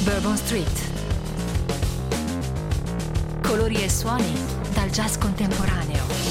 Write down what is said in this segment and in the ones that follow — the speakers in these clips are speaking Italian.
Bourbon Street. Colori e suoni dal jazz contemporaneo.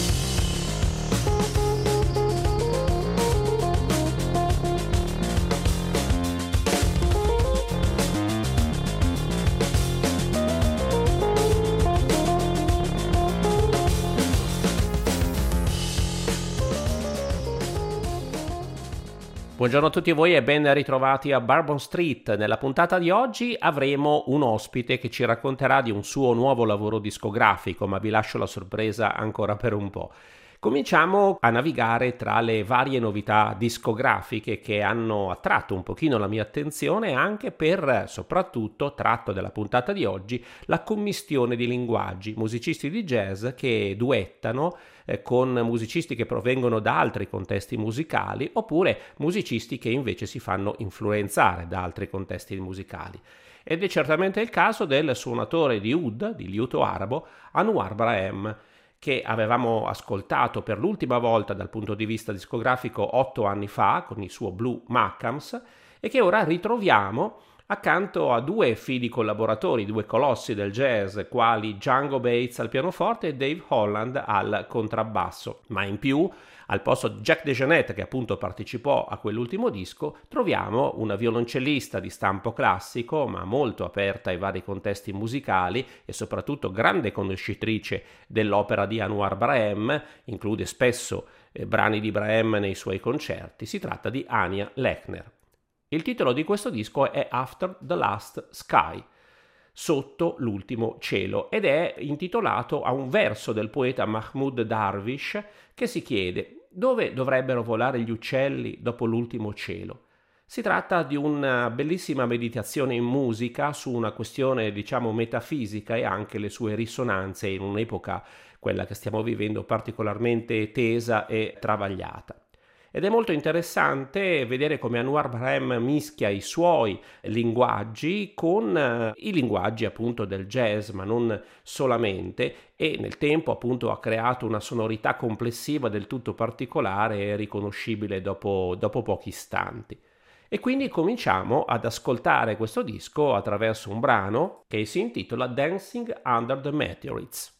Buongiorno a tutti voi e ben ritrovati a Bourbon Street. Nella puntata di oggi avremo un ospite che ci racconterà di un suo nuovo lavoro discografico, ma vi lascio la sorpresa ancora per un po'. Cominciamo a navigare tra le varie novità discografiche che hanno attratto un pochino la mia attenzione anche per, soprattutto, tratto dalla puntata di oggi, la commistione di linguaggi, musicisti di jazz che duettano con musicisti che provengono da altri contesti musicali oppure musicisti che invece si fanno influenzare da altri contesti musicali. Ed è certamente il caso del suonatore di oud, di liuto arabo, Anouar Braham, che avevamo ascoltato per l'ultima volta dal punto di vista discografico 8 anni fa con il suo Blue Makkams e che ora ritroviamo accanto a due fidi collaboratori, due colossi del jazz quali Django Bates al pianoforte e Dave Holland al contrabbasso, ma in più al posto di Jack DeJohnette, che appunto partecipò a quell'ultimo disco, troviamo una violoncellista di stampo classico ma molto aperta ai vari contesti musicali e soprattutto grande conoscitrice dell'opera di Anouar Braham, include spesso brani di Braham nei suoi concerti. Si tratta di Ania Lechner. Il titolo di questo disco è After the Last Sky, sotto l'ultimo cielo, ed è intitolato a un verso del poeta Mahmoud Darwish che si chiede: dove dovrebbero volare gli uccelli dopo l'ultimo cielo? Si tratta di una bellissima meditazione in musica su una questione, diciamo, metafisica e anche le sue risonanze in un'epoca, quella che stiamo vivendo, particolarmente tesa e travagliata. Ed è molto interessante vedere come Anouar Braham mischia i suoi linguaggi con i linguaggi appunto del jazz, ma non solamente, e nel tempo appunto ha creato una sonorità complessiva del tutto particolare e riconoscibile dopo pochi istanti. E quindi cominciamo ad ascoltare questo disco attraverso un brano che si intitola Dancing Under the Meteorites.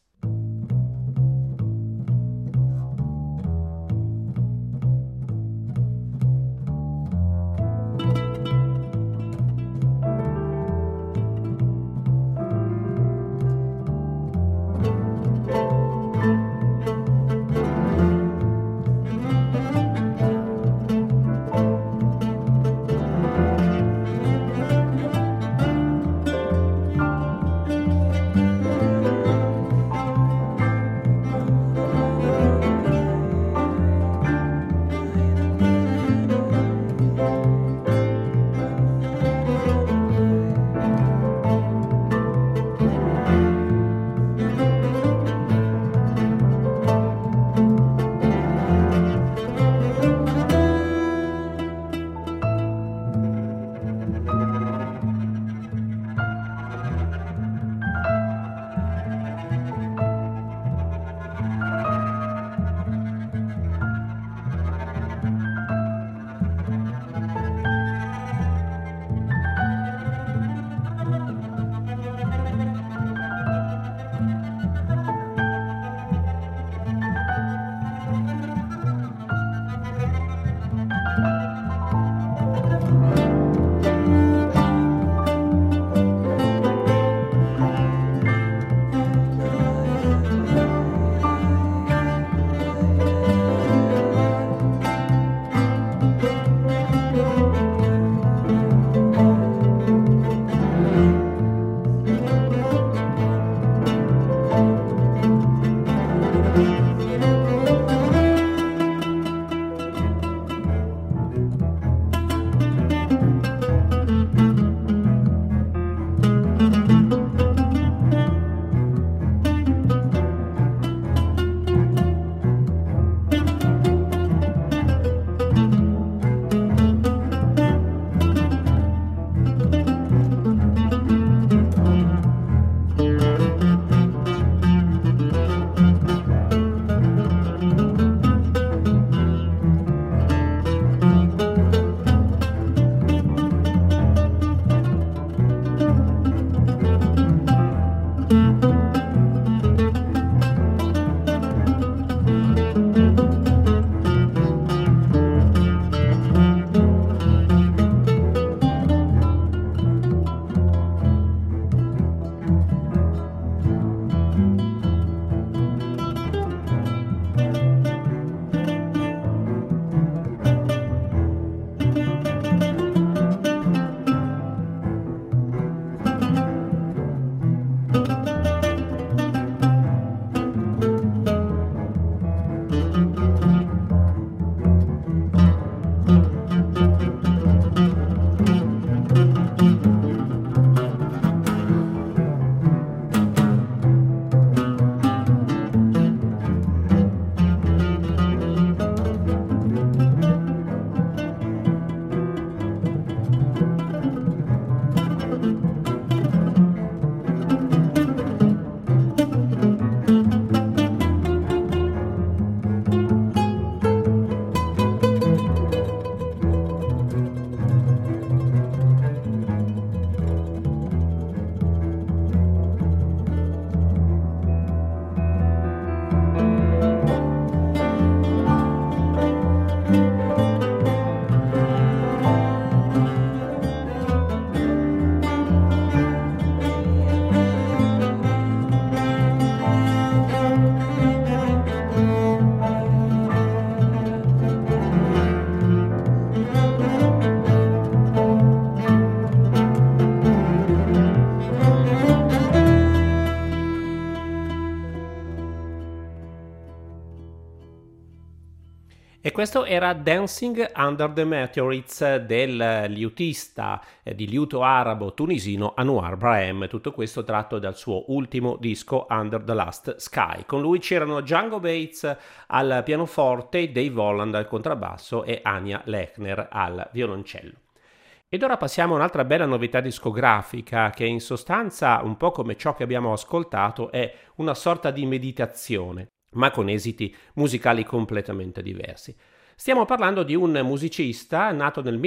E questo era Dancing Under the Meteorites del liutista di liuto arabo tunisino Anouar Brahim, tutto questo tratto dal suo ultimo disco Under the Last Sky. Con lui c'erano Django Bates al pianoforte, Dave Holland al contrabbasso e Anya Lechner al violoncello. Ed ora passiamo a un'altra bella novità discografica che in sostanza, un po' come ciò che abbiamo ascoltato, è una sorta di meditazione, ma con esiti musicali completamente diversi. Stiamo parlando di un musicista nato nel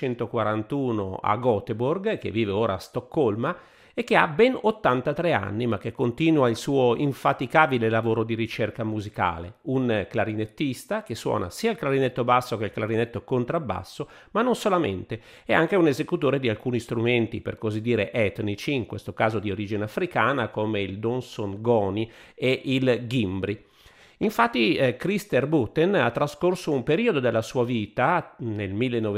1941 a Göteborg, che vive ora a Stoccolma e che ha ben 83 anni, ma che continua il suo infaticabile lavoro di ricerca musicale. Un clarinettista che suona sia il clarinetto basso che il clarinetto contrabbasso, ma non solamente, è anche un esecutore di alcuni strumenti, per così dire etnici, in questo caso di origine africana, come il donson goni e il gimbri. Infatti Christer Buten ha trascorso un periodo della sua vita, nel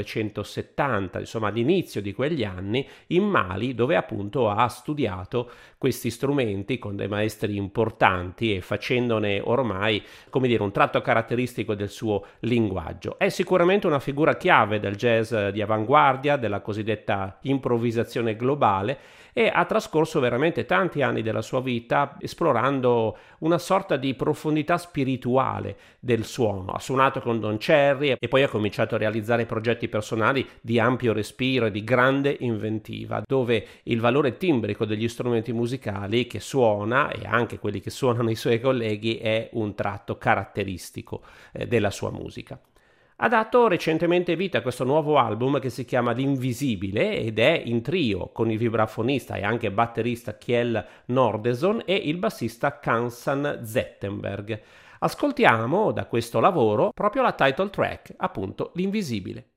1970, insomma all'inizio di quegli anni, in Mali, dove appunto ha studiato questi strumenti con dei maestri importanti e facendone ormai, come dire, un tratto caratteristico del suo linguaggio. È sicuramente una figura chiave del jazz di avanguardia, della cosiddetta improvvisazione globale, e ha trascorso veramente tanti anni della sua vita esplorando una sorta di profondità spirituale del suono. Ha suonato con Don Cherry e poi ha cominciato a realizzare progetti personali di ampio respiro e di grande inventiva, dove il valore timbrico degli strumenti musicali che suona e anche quelli che suonano i suoi colleghi è un tratto caratteristico della sua musica. Ha dato recentemente vita a questo nuovo album che si chiama L'Invisibile ed è in trio con il vibrafonista e anche batterista Kjell Nordesson e il bassista Kansan Zetterberg. Ascoltiamo da questo lavoro proprio la title track, appunto L'Invisibile.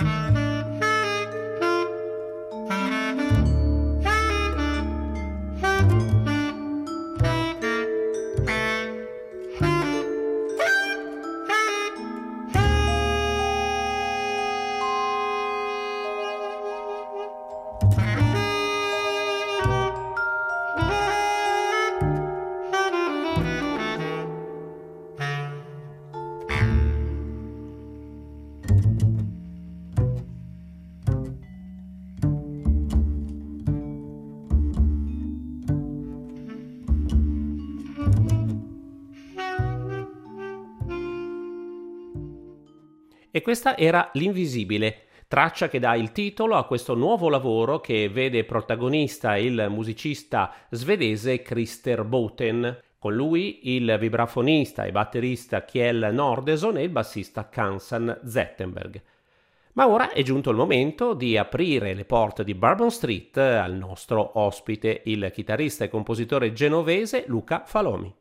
E questa era L'Invisibile, traccia che dà il titolo a questo nuovo lavoro che vede protagonista il musicista svedese Christer Boten. Con lui il vibrafonista e batterista Kjell Nordeson e il bassista Kansan Zetterberg. Ma ora è giunto il momento di aprire le porte di Bourbon Street al nostro ospite, il chitarrista e compositore genovese Luca Falomi.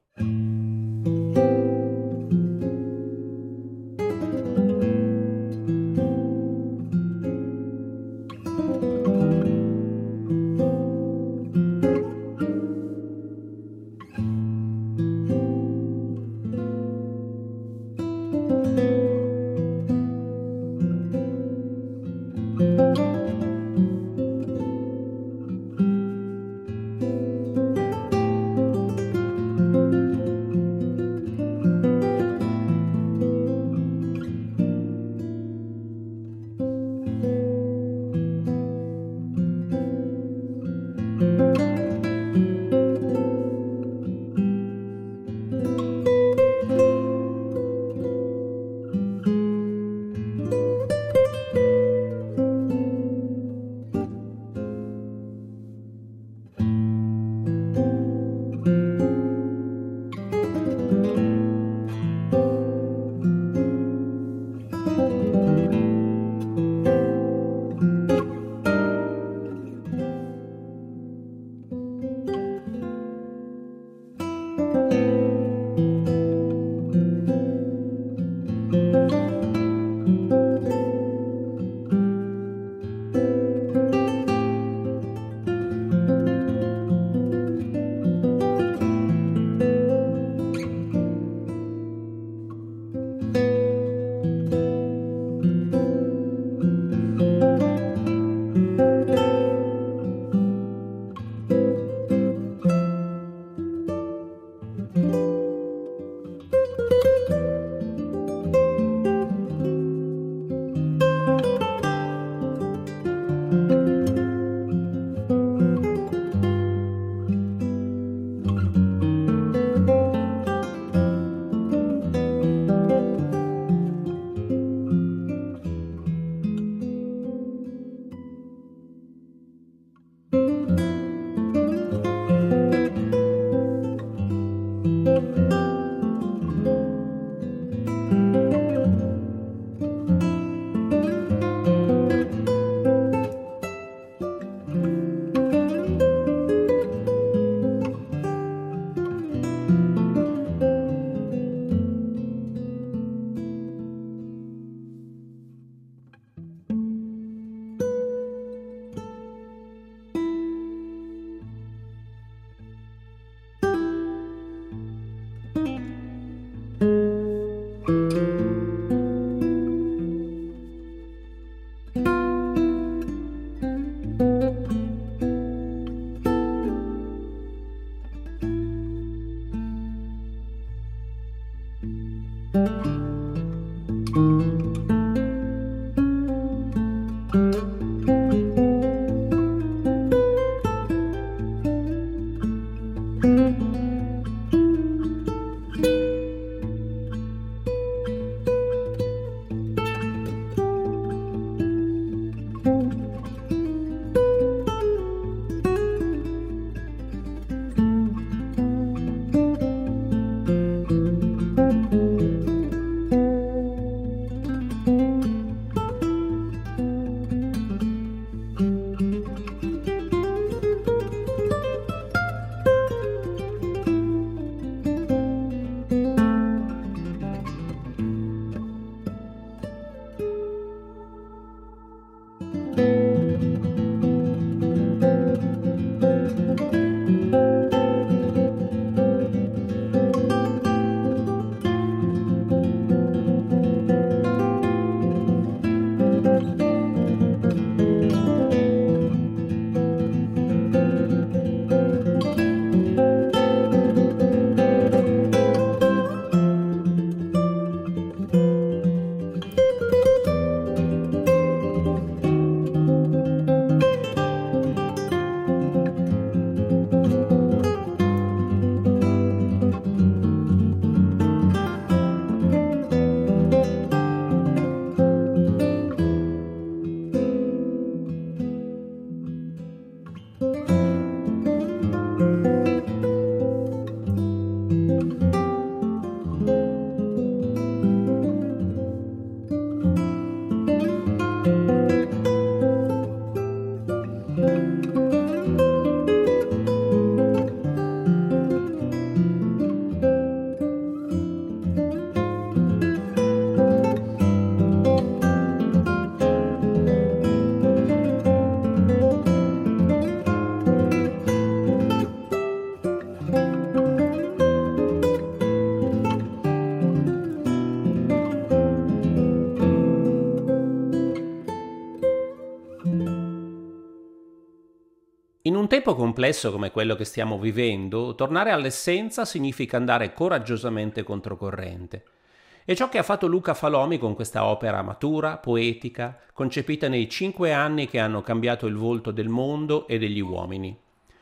un tempo complesso come quello che stiamo vivendo, tornare all'essenza significa andare coraggiosamente controcorrente. È ciò che ha fatto Luca Falomi con questa opera matura, poetica, concepita nei 5 anni che hanno cambiato il volto del mondo e degli uomini.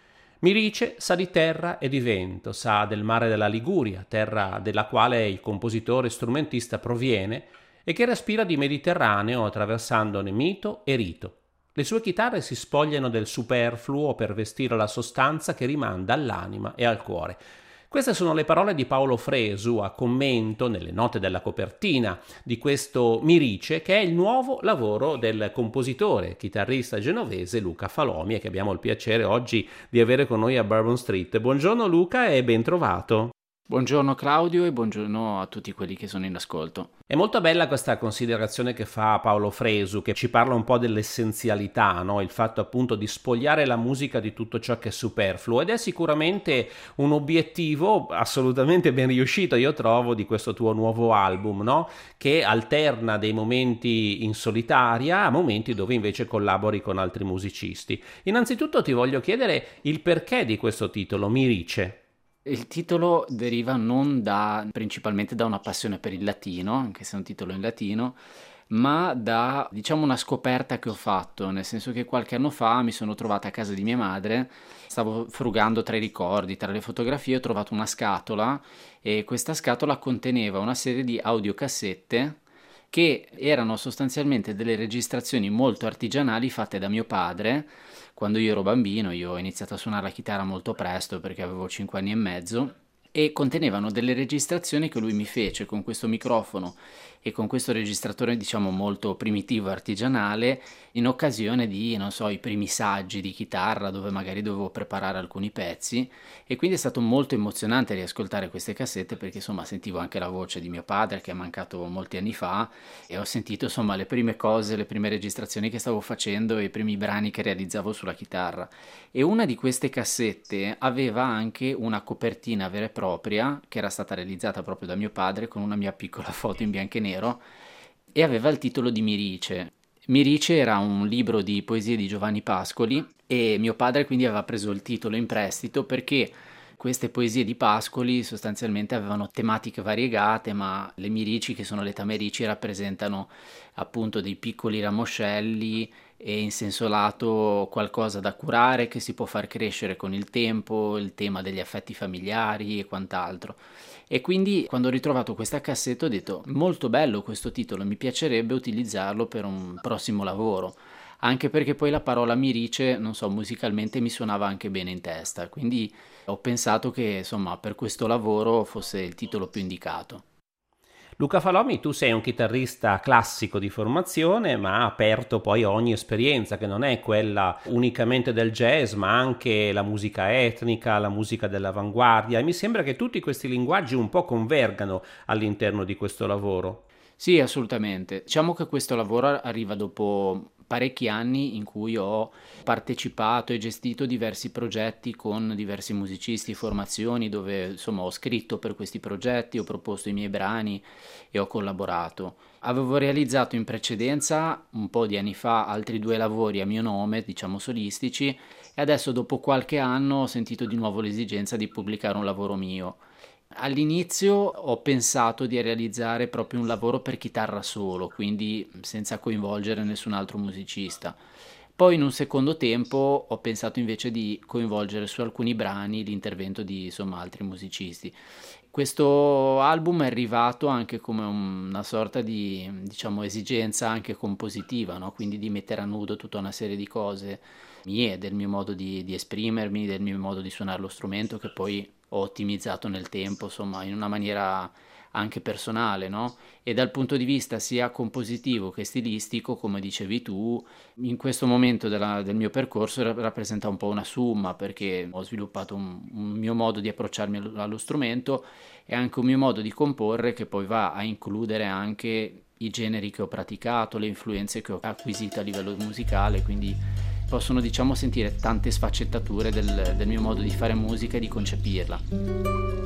Mirice sa di terra e di vento, sa del mare della Liguria, terra dalla quale il compositore strumentista proviene e che respira di Mediterraneo attraversandone mito e rito. Le sue chitarre si spogliano del superfluo per vestire la sostanza che rimanda all'anima e al cuore. Queste sono le parole di Paolo Fresu a commento, nelle note della copertina, di questo Mirice, che è il nuovo lavoro del compositore, chitarrista genovese Luca Falomi, e che abbiamo il piacere oggi di avere con noi a Bourbon Street. Buongiorno Luca e ben trovato. Buongiorno Claudio e buongiorno a tutti quelli che sono in ascolto. È molto bella questa considerazione che fa Paolo Fresu, che ci parla un po' dell'essenzialità, no? Il fatto appunto di spogliare la musica di tutto ciò che è superfluo, ed è sicuramente un obiettivo assolutamente ben riuscito, io trovo, di questo tuo nuovo album, no? Che alterna dei momenti in solitaria a momenti dove invece collabori con altri musicisti. Innanzitutto ti voglio chiedere il perché di questo titolo, Mirice. Il titolo deriva non principalmente da una passione per il latino, anche se è un titolo in latino, ma da, diciamo, una scoperta che ho fatto, nel senso che qualche anno fa mi sono trovata a casa di mia madre, stavo frugando tra i ricordi, tra le fotografie, ho trovato una scatola e questa scatola conteneva una serie di audiocassette che erano sostanzialmente delle registrazioni molto artigianali fatte da mio padre. Quando io ero bambino, io ho iniziato a suonare la chitarra molto presto perché avevo 5 anni e mezzo, e contenevano delle registrazioni che lui mi fece con questo microfono e con questo registratore, diciamo, molto primitivo e artigianale, in occasione di, non so, i primi saggi di chitarra dove magari dovevo preparare alcuni pezzi, e quindi è stato molto emozionante riascoltare queste cassette perché insomma sentivo anche la voce di mio padre che è mancato molti anni fa, e ho sentito insomma le prime cose, le prime registrazioni che stavo facendo e i primi brani che realizzavo sulla chitarra. E una di queste cassette aveva anche una copertina vera e propria che era stata realizzata proprio da mio padre con una mia piccola foto in bianco e nero, e aveva il titolo di Mirice. Mirice era un libro di poesie di Giovanni Pascoli e mio padre quindi aveva preso il titolo in prestito perché queste poesie di Pascoli sostanzialmente avevano tematiche variegate, ma le mirici, che sono le tamerici, rappresentano appunto dei piccoli ramoscelli e in senso lato qualcosa da curare che si può far crescere con il tempo, il tema degli affetti familiari e quant'altro. E quindi quando ho ritrovato questa cassetta ho detto molto bello questo titolo, mi piacerebbe utilizzarlo per un prossimo lavoro, anche perché poi la parola mirice, non so, musicalmente mi suonava anche bene in testa, quindi ho pensato che insomma per questo lavoro fosse il titolo più indicato. Luca Falomi, tu sei un chitarrista classico di formazione, ma aperto poi a ogni esperienza, che non è quella unicamente del jazz, ma anche la musica etnica, la musica dell'avanguardia, e mi sembra che tutti questi linguaggi un po' convergano all'interno di questo lavoro. Sì, assolutamente. Diciamo che questo lavoro arriva dopo parecchi anni in cui ho partecipato e gestito diversi progetti con diversi musicisti, formazioni, dove insomma ho scritto per questi progetti, ho proposto i miei brani e ho collaborato. Avevo realizzato in precedenza, un po' di anni fa, altri 2 lavori a mio nome, diciamo solistici, e adesso dopo qualche anno ho sentito di nuovo l'esigenza di pubblicare un lavoro mio. All'inizio ho pensato di realizzare proprio un lavoro per chitarra solo, quindi senza coinvolgere nessun altro musicista. Poi in un secondo tempo ho pensato invece di coinvolgere su alcuni brani l'intervento di insomma altri musicisti. Questo album è arrivato anche come una sorta di, diciamo, esigenza anche compositiva, no? Quindi di mettere a nudo tutta una serie di cose mie, del mio modo di esprimermi, del mio modo di suonare lo strumento, che poi ho ottimizzato nel tempo, insomma, in una maniera anche personale, no? E dal punto di vista sia compositivo che stilistico, come dicevi tu, in questo momento del mio percorso rappresenta un po' una summa, perché ho sviluppato un mio modo di approcciarmi allo strumento e anche un mio modo di comporre che poi va a includere anche i generi che ho praticato, le influenze che ho acquisito a livello musicale, quindi possono, diciamo, sentire tante sfaccettature del mio modo di fare musica e di concepirla.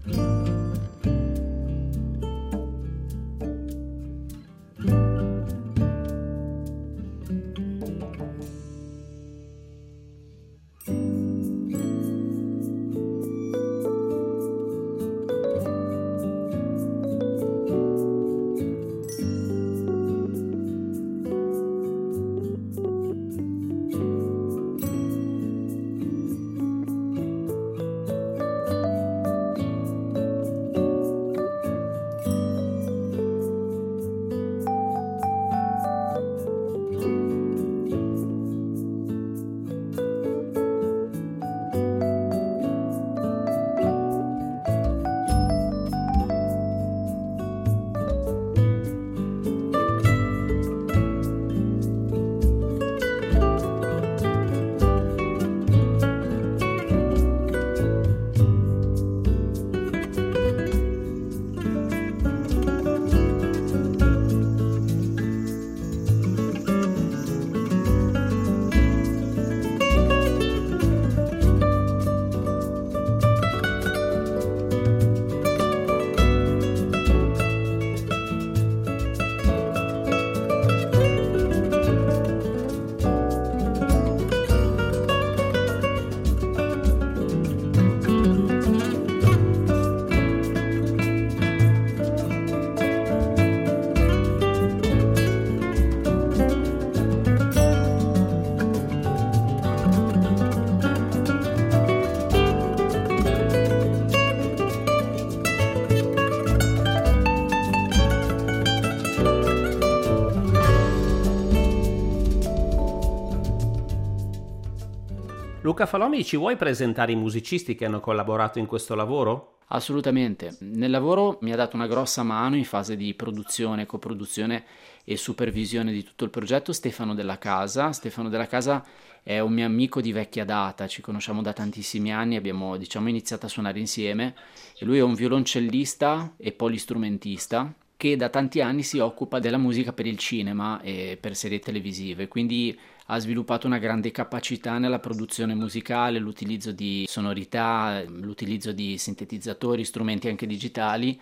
Luca Falomi, ci vuoi presentare i musicisti che hanno collaborato in questo lavoro? Assolutamente. Nel lavoro mi ha dato una grossa mano in fase di produzione, coproduzione e supervisione di tutto il progetto Stefano Della Casa. Stefano Della Casa è un mio amico di vecchia data, ci conosciamo da tantissimi anni, abbiamo iniziato a suonare insieme e lui è un violoncellista e polistrumentista che da tanti anni si occupa della musica per il cinema e per serie televisive, quindi ha sviluppato una grande capacità nella produzione musicale, l'utilizzo di sonorità, l'utilizzo di sintetizzatori, strumenti anche digitali,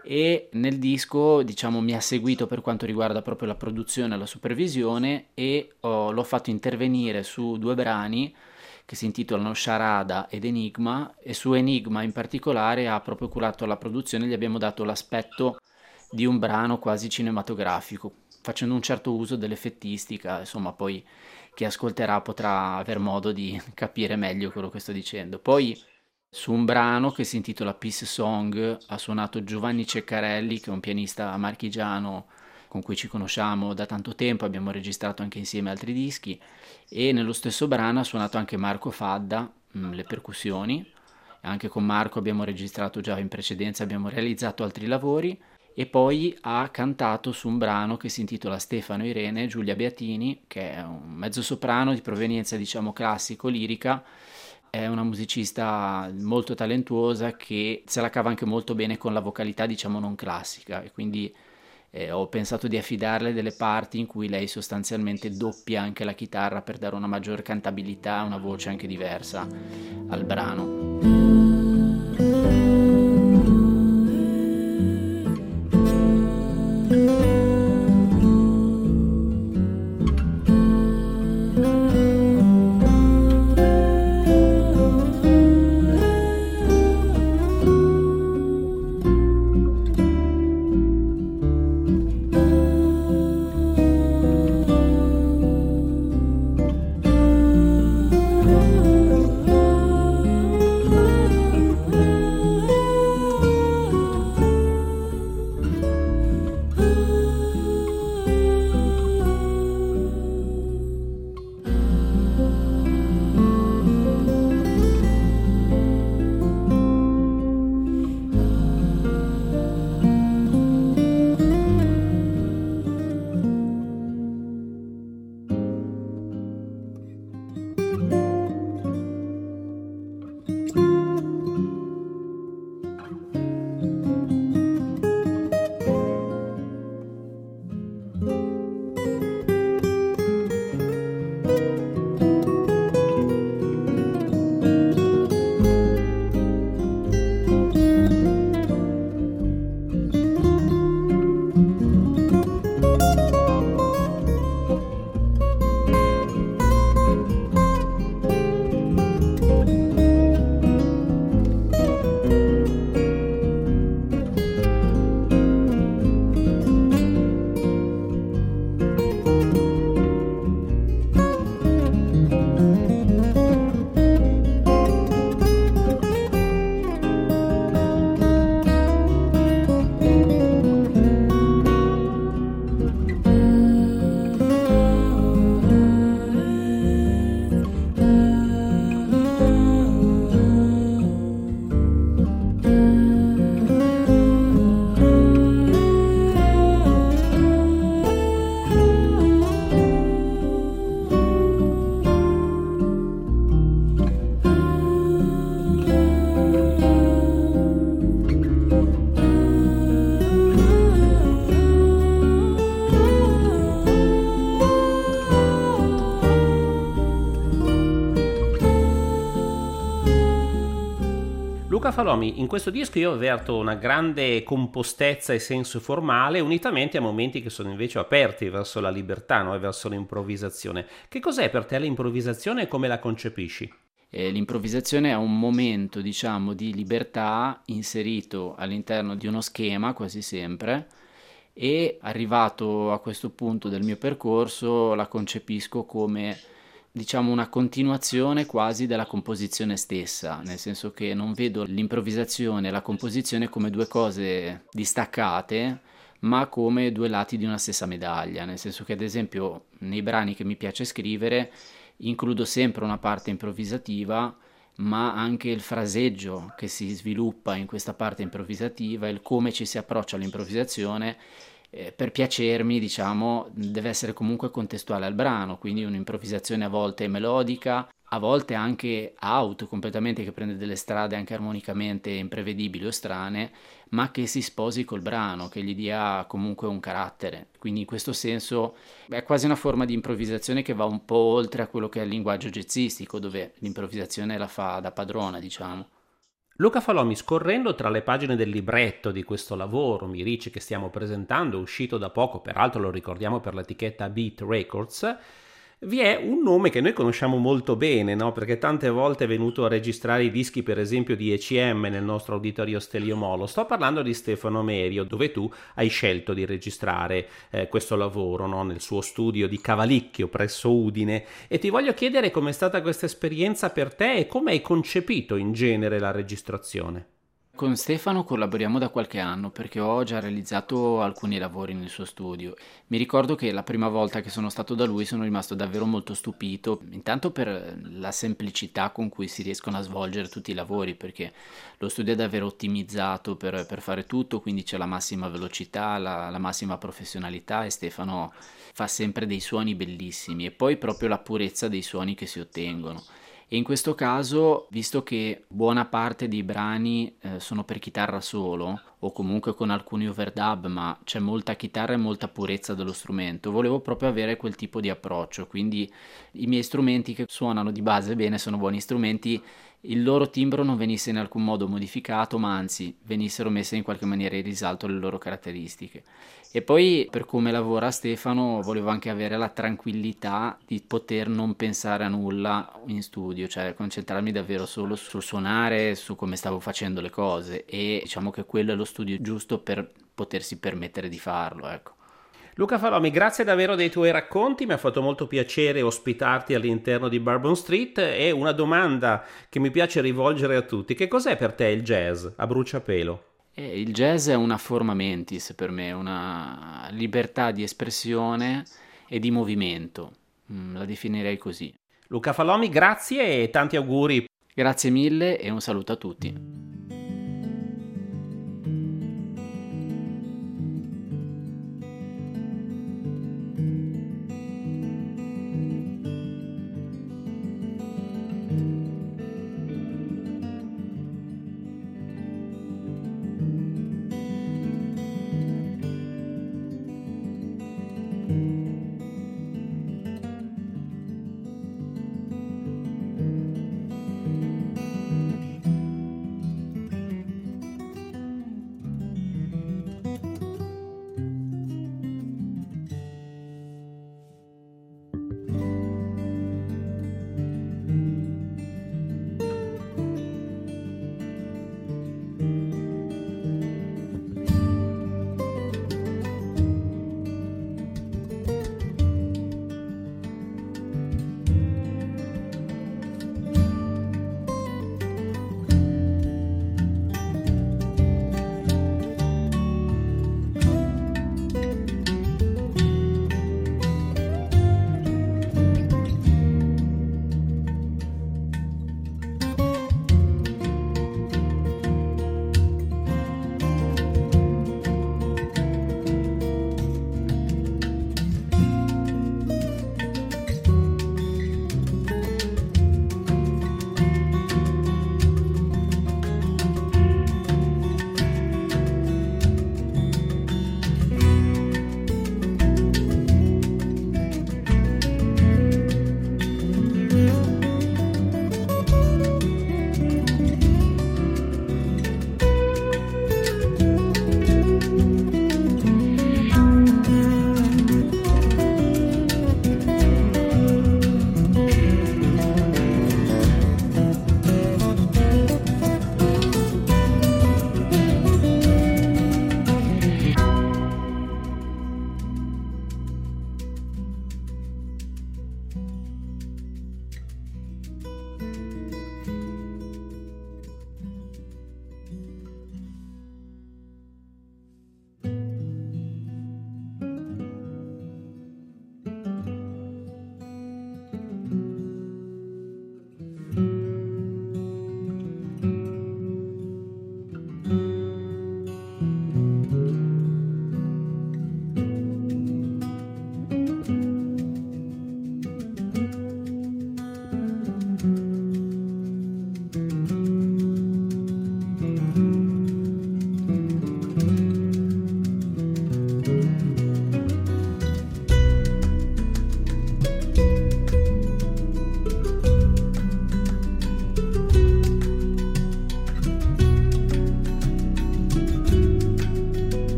e nel disco mi ha seguito per quanto riguarda proprio la produzione e la supervisione e l'ho fatto intervenire su 2 brani che si intitolano Sciarada ed Enigma, e su Enigma in particolare ha proprio curato la produzione, gli abbiamo dato l'aspetto di un brano quasi cinematografico, facendo un certo uso dell'effettistica. Insomma, poi chi ascolterà potrà aver modo di capire meglio quello che sto dicendo. Poi su un brano che si intitola Peace Song ha suonato Giovanni Ceccarelli, che è un pianista marchigiano con cui ci conosciamo da tanto tempo, abbiamo registrato anche insieme altri dischi, e nello stesso brano ha suonato anche Marco Fadda, le percussioni. Anche con Marco abbiamo registrato già in precedenza, abbiamo realizzato altri lavori, e poi ha cantato su un brano che si intitola Stefano Irene Giulia Beatini, che è un mezzosoprano di provenienza classico-lirica. È una musicista molto talentuosa che se la cava anche molto bene con la vocalità non classica, e quindi ho pensato di affidarle delle parti in cui lei sostanzialmente doppia anche la chitarra per dare una maggior cantabilità, una voce anche diversa al brano. Falomi, in questo disco io avverto una grande compostezza e senso formale, unitamente a momenti che sono invece aperti verso la libertà, no? E verso l'improvvisazione. Che cos'è per te l'improvvisazione e come la concepisci? L'improvvisazione è un momento, diciamo, di libertà inserito all'interno di uno schema quasi sempre, e arrivato a questo punto del mio percorso la concepisco come, diciamo, una continuazione quasi della composizione stessa, nel senso che non vedo l'improvvisazione e la composizione come due cose distaccate, ma come due lati di una stessa medaglia, nel senso che ad esempio nei brani che mi piace scrivere includo sempre una parte improvvisativa, ma anche il fraseggio che si sviluppa in questa parte improvvisativa, il come ci si approccia all'improvvisazione, per piacermi, diciamo, deve essere comunque contestuale al brano, quindi un'improvvisazione a volte melodica, a volte anche auto completamente, che prende delle strade anche armonicamente imprevedibili o strane, ma che si sposi col brano, che gli dia comunque un carattere. Quindi in questo senso è quasi una forma di improvvisazione che va un po' oltre a quello che è il linguaggio jazzistico, dove l'improvvisazione la fa da padrona, diciamo. Luca Falomi, scorrendo tra le pagine del libretto di questo lavoro Mirici che stiamo presentando, uscito da poco, peraltro lo ricordiamo per l'etichetta Beat Records, vi è un nome che noi conosciamo molto bene, no? Perché tante volte è venuto a registrare i dischi, per esempio, di ECM nel nostro auditorio Stelio Molo. Sto parlando di Stefano Merio, dove tu hai scelto di registrare questo lavoro, no? Nel suo studio di Cavalicchio presso Udine, e ti voglio chiedere com'è stata questa esperienza per te e come hai concepito in genere la registrazione. Con Stefano collaboriamo da qualche anno perché ho già realizzato alcuni lavori nel suo studio. Mi ricordo che la prima volta che sono stato da lui sono rimasto davvero molto stupito, intanto per la semplicità con cui si riescono a svolgere tutti i lavori, perché lo studio è davvero ottimizzato per fare tutto, quindi c'è la massima velocità, la massima professionalità, e Stefano fa sempre dei suoni bellissimi, e poi proprio la purezza dei suoni che si ottengono. E in questo caso, visto che buona parte dei brani sono per chitarra solo, o comunque con alcuni overdub, ma c'è molta chitarra e molta purezza dello strumento, volevo proprio avere quel tipo di approccio, quindi i miei strumenti, che suonano di base bene, sono buoni strumenti, il loro timbro non venisse in alcun modo modificato, ma anzi venissero messe in qualche maniera in risalto le loro caratteristiche. E poi, per come lavora Stefano, volevo anche avere la tranquillità di poter non pensare a nulla in studio, cioè concentrarmi davvero solo sul suonare, su come stavo facendo le cose, e diciamo che quello è lo studio giusto per potersi permettere di farlo, ecco. Luca Falomi, grazie davvero dei tuoi racconti, mi ha fatto molto piacere ospitarti all'interno di Bourbon Street, e una domanda che mi piace rivolgere a tutti: che cos'è per te il jazz a bruciapelo? Il jazz è una forma mentis per me, una libertà di espressione e di movimento, la definirei così. Luca Falomi, grazie e tanti auguri. Grazie mille e un saluto a tutti.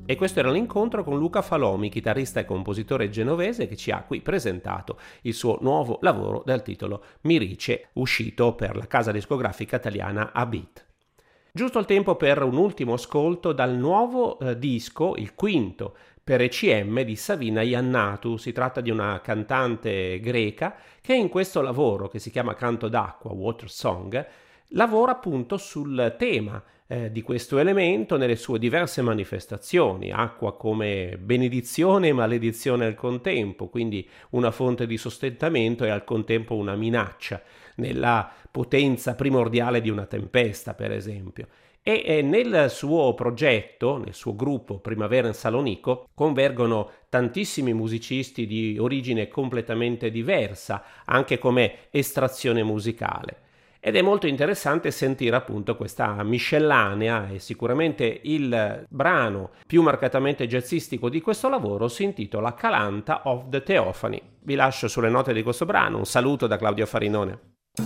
E questo era l'incontro con Luca Falomi, chitarrista e compositore genovese, che ci ha qui presentato il suo nuovo lavoro dal titolo Mirice, uscito per la casa discografica italiana A-Beat. Giusto il tempo per un ultimo ascolto dal nuovo disco, il quinto per ECM di Savina Iannatou. Si tratta di una cantante greca che in questo lavoro, che si chiama Canto d'acqua, Water Song, lavora appunto sul tema di questo elemento nelle sue diverse manifestazioni, acqua come benedizione e maledizione al contempo, quindi una fonte di sostentamento e al contempo una minaccia, nella potenza primordiale di una tempesta, per esempio. E nel suo progetto, nel suo gruppo Primavera in Salonico, convergono tantissimi musicisti di origine completamente diversa, anche come estrazione musicale. Ed è molto interessante sentire appunto questa miscellanea, e sicuramente il brano più marcatamente jazzistico di questo lavoro si intitola Calanta of the Theophany. Vi lascio sulle note di questo brano, un saluto da Claudio Farinone.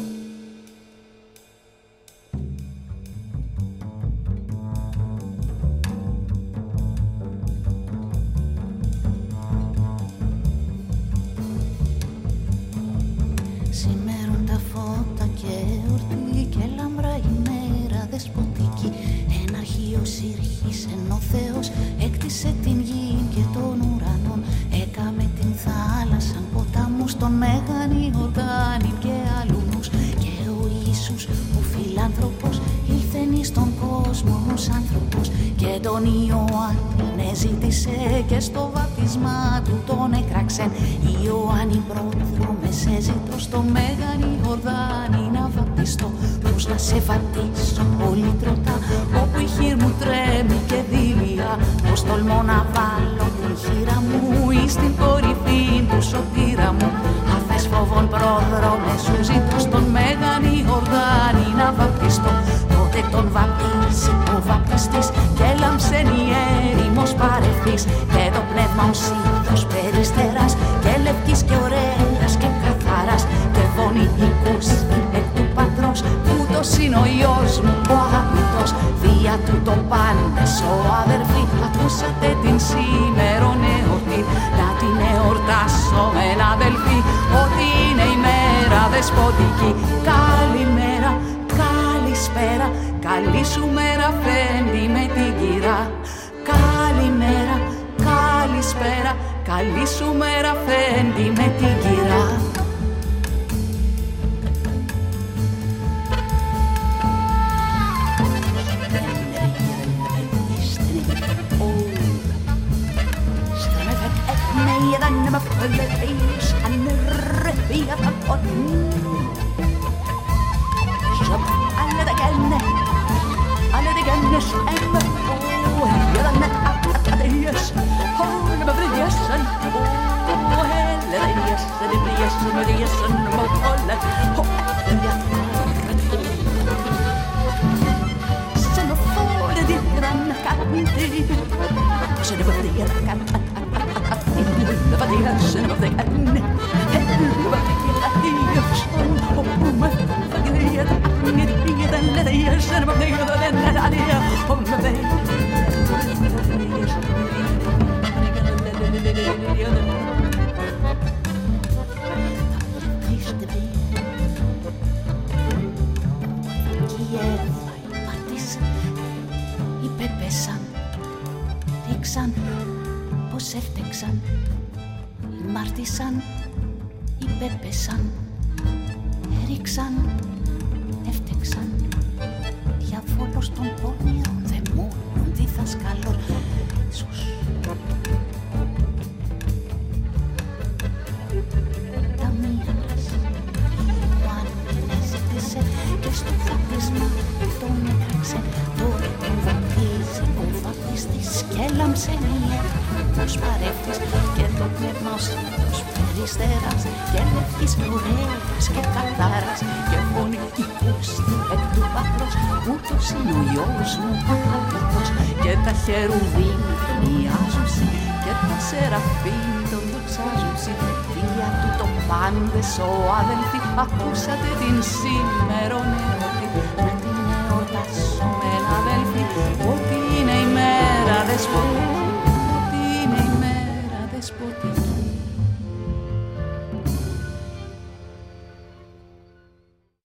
Ενώ Θεός έκτισε την γη και τον ουρανόν, έκαμε την θάλασσα ποτάμους, τον Μέγαν Ιορδάνη και αλούνους. Και ο Ιησούς ο φιλάνθρωπος ήλθεν εις τον κόσμο ως άνθρωπος, και τον Ιωάννη ζήτησε και στο βαπτισμά του τον έκραξεν. Ιωάννη πρόδρομε σε ζητώ στο Μέγαν Ιορδάνη να βαπτιστώ. Πώς να σε βαπτίσω πολύ τροτά, όπου η χείρ μου τρέμει και δίλια. Πώς τολμώ να βάλω την χείρα μου εις την κορυφή του σωτήρα μου. Αφές φόβων πρόδρομε σου ζητώ στον Μέγαν Ιορδάνη να βαπτιστώ. Τότε τον βαπτίσει ο βαπτιστής και έλαμψεν η έρημος παρευθής. Και το πνεύμα οσίδος περιστεράς και λευκής και ωραίας και καθαράς. Και φωνητικούς εκ του πατρός, ούτως είναι ο Υιός μου ο αγαπητός. Δια του το πάντες ο αδερφή, ακούσατε την σήμερον εορτή. Να την εορτάσω μεν αδελφοί, ότι είναι η μέρα δεσποτική. Καλημέρα, καλησπέρα, καλή σου μέρα φέντη με την κυρά. Καλημέρα, καλησπέρα, καλή σου μέρα φέντη με την κυρά. Πως έφτεξαν, μάρτισαν, υπέπεσαν, ρίξαν, έφτεξαν. Διαβόλος των πόνιων δαιμόνων διδασκαλών Ιησούς. Τα μοίρας Ιωάννη ζήτησε και στο βαπτίσμα τον έκραξε. Τώρα τον βαπτίζει ο βαπτιστής και έλαμψε ως παρεύτης και το πνεύμα ως είδος περιστεράς και λευκής και ωραίας και καθαράς και φωνητικούς εκ του πατρός, ούτως είναι ο Υιός μου αγαπητός. Και τα χερουβίμ μοιάζουσι και τα σεραφείμ τον δοξάζουσι. Δια του το πάντες ο αδελφοί, ακούσατε την σήμερον